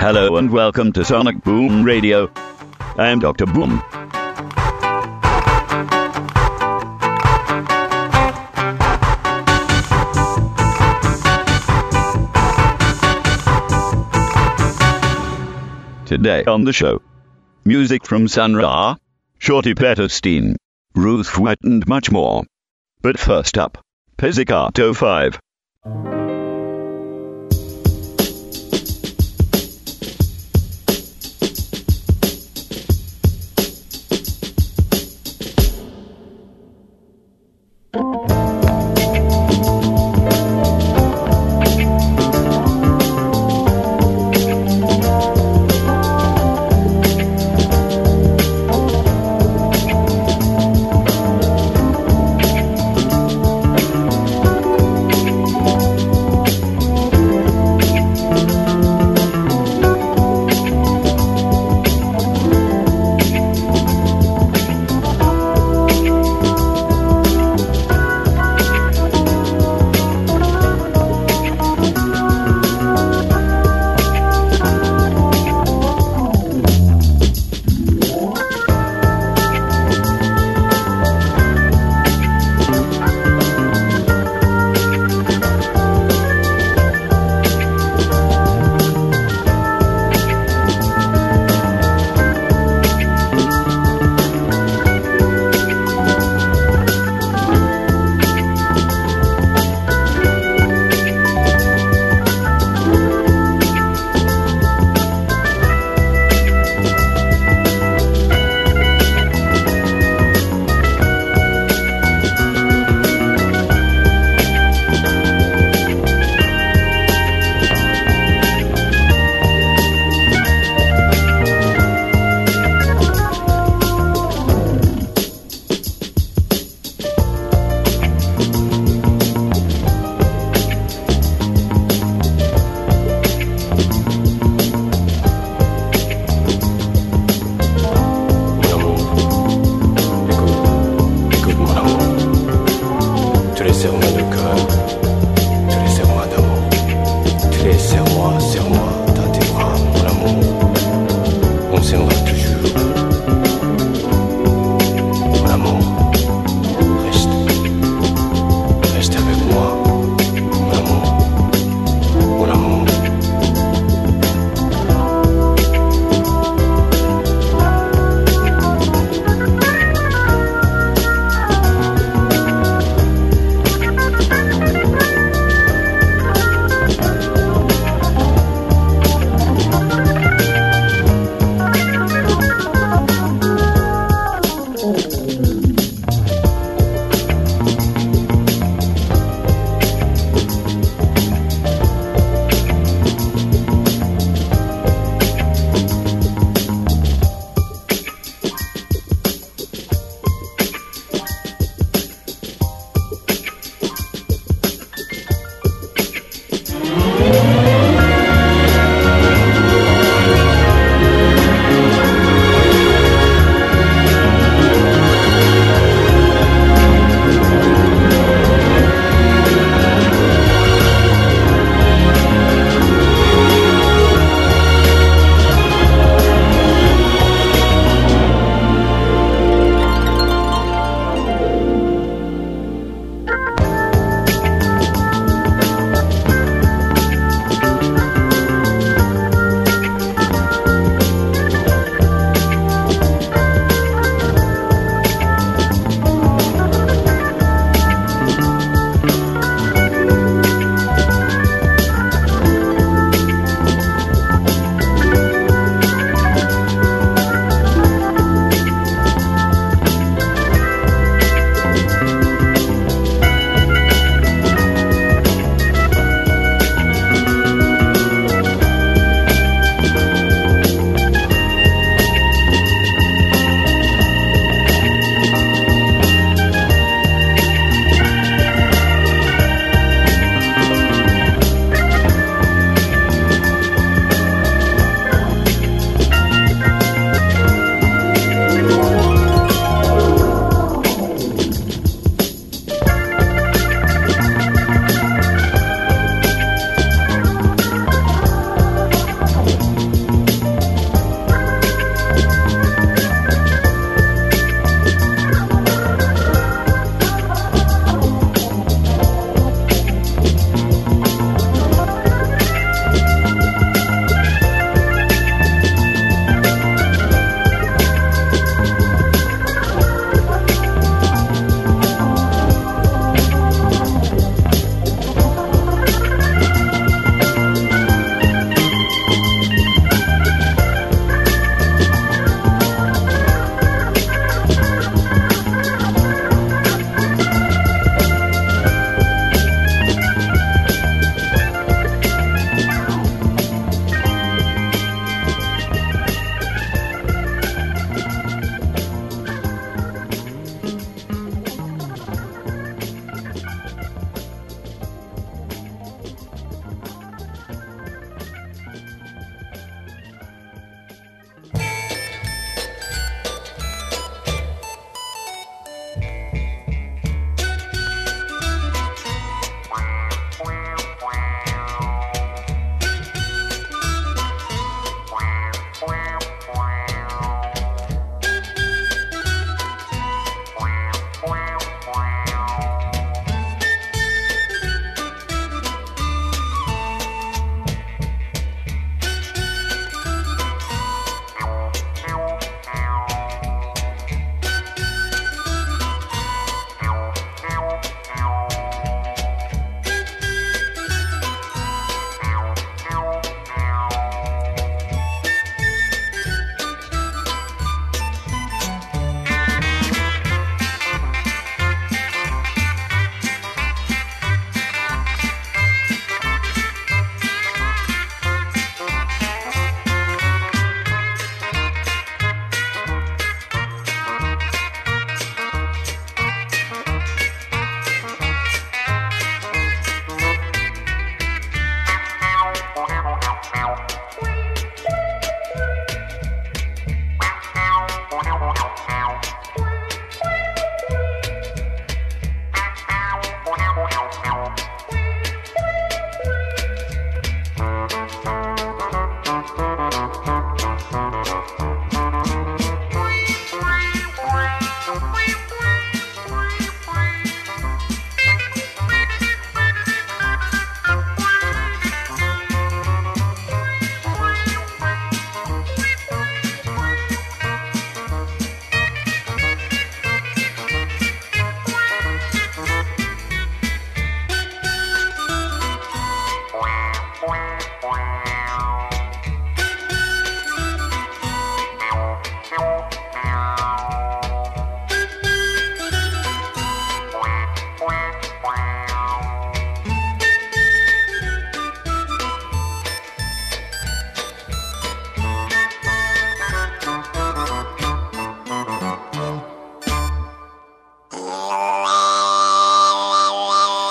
Hello and welcome to Sonic Boom Radio. I am Dr. Boom. Today on the show, music from Sun Ra, Shorty Petterstein, Ruth White and much more. But first up, Pizzicato 5.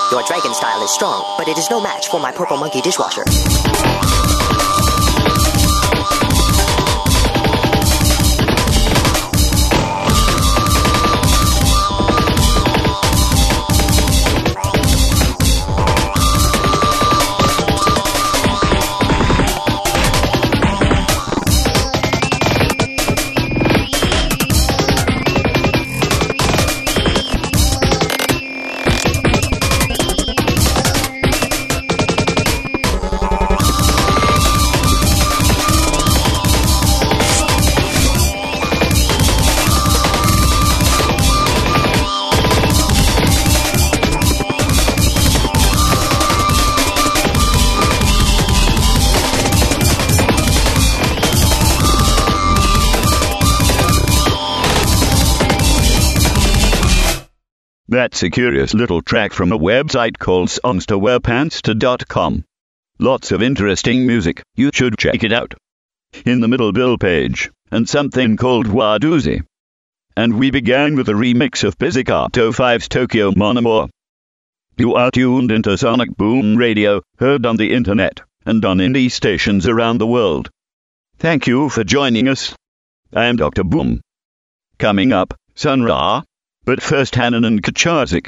Your dragon style is strong, but it is no match for my purple monkey dishwasher. That's a curious little track from a website called songstowearpantster.com. Lots of interesting music, you should check it out. In the middle bill page, and something called Wadoozy. And we began with a remix of Pizzicato 5's Tokyo Mon Amour. You are tuned into Sonic Boom Radio, heard on the internet, and on indie stations around the world. Thank you for joining us. I am Dr. Boom. Coming up, Sun Ra. But first Hannon and Kacharzik.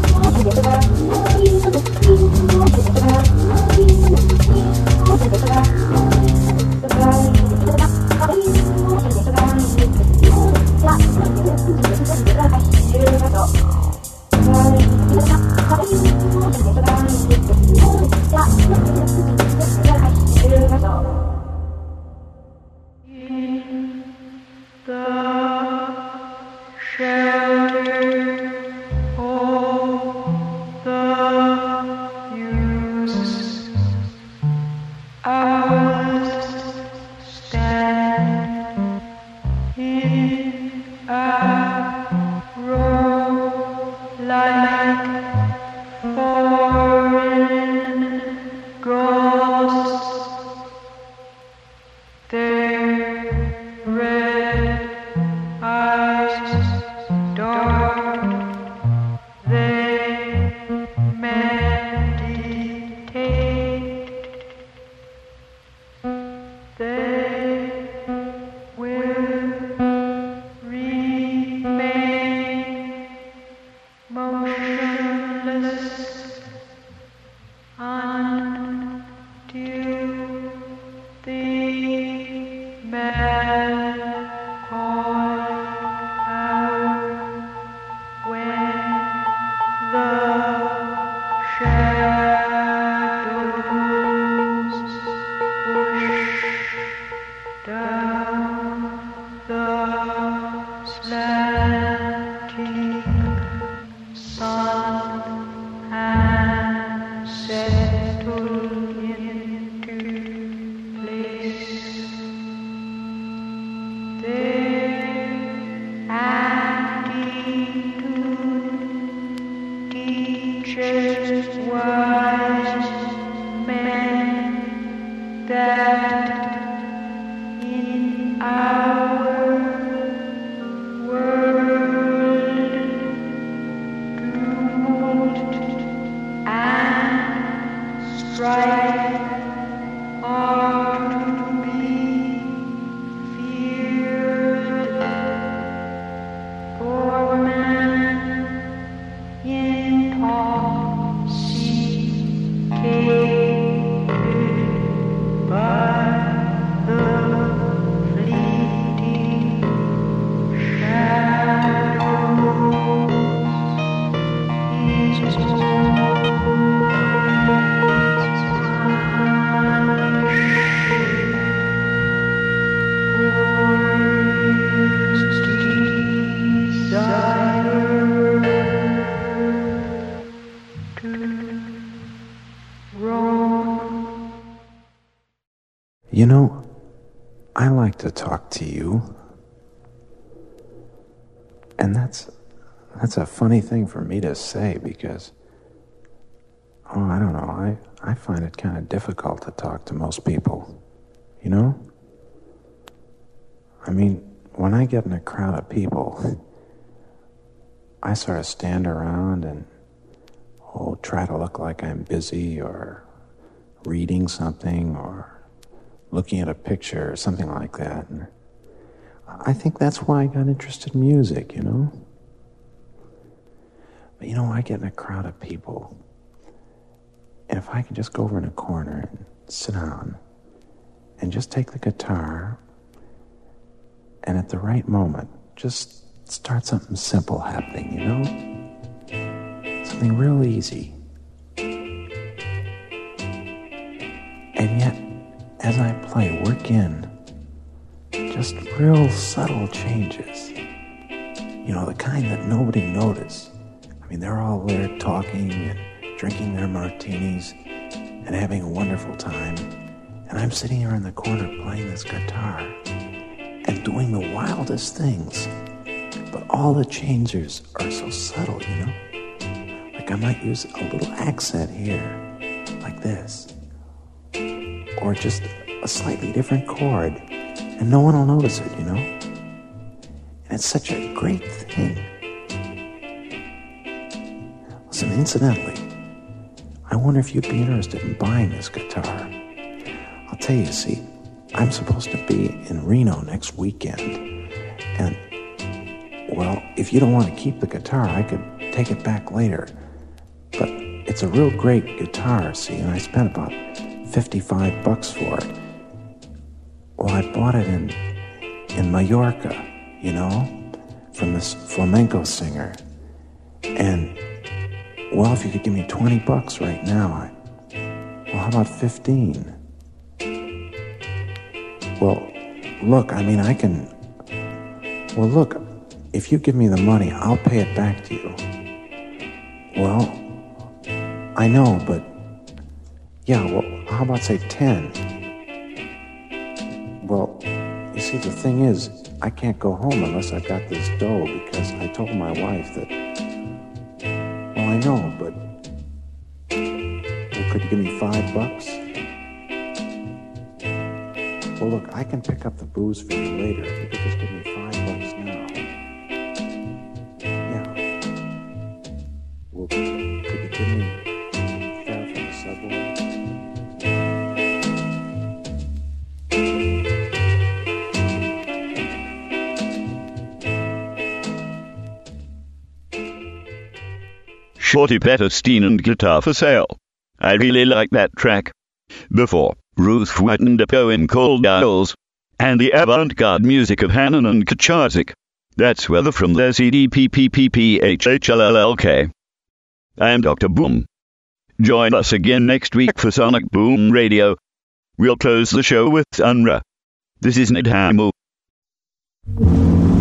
Thank you. You know, I like to talk to you. And that's a funny thing for me to say because, I don't know, I find it kind of difficult to talk to most people, you know? I mean, when I get in a crowd of people, I sort of stand around and, try to look like I'm busy or reading something or looking at a picture or something like that. And I think that's why I got interested in music, you know? But, I get in a crowd of people, and if I can just go over in a corner and sit down and just take the guitar and at the right moment, just start something simple happening, you know? Something real easy. And yet, as I play, work in just real subtle changes. The kind that nobody noticed. I mean, they're all there talking and drinking their martinis and having a wonderful time. And I'm sitting here in the corner playing this guitar and doing the wildest things. But all the changes are so subtle, you know? Like I might use a little accent here, like this. Or just a slightly different chord, and no one will notice it, you know? And it's such a great thing. Listen, incidentally, I wonder if you'd be interested in buying this guitar. I'll tell you, see, I'm supposed to be in Reno next weekend, and, well, if you don't want to keep the guitar, I could take it back later. But it's a real great guitar, see, and I spent about $55 for it. Well, I bought it in Mallorca, you know, from this flamenco singer. And, well, if you could give me $20 right now, how about 15? Well, look, I mean, look, if you give me the money, I'll pay it back to you. Well, I know, but, yeah, well, how about say 10? Well, you see, the thing is, I can't go home unless I've got this dough because I told my wife that, well, I know, but well, could you give me $5? Well, look, I can pick up the booze for you later. If you could just give me $5 now. Yeah. Well, could you give me fare from the subway? Shorty Petterstein and Guitar for Sale. I really like that track. Before, Ruth White and a poem called Owls, and the avant-garde music of Hannon and Kacharzik. That's Weather from their CD PPPPHHLLLK. I'm Dr. Boom. Join us again next week for Sonic Boom Radio. We'll close the show with Unra. This is Ned Hamill.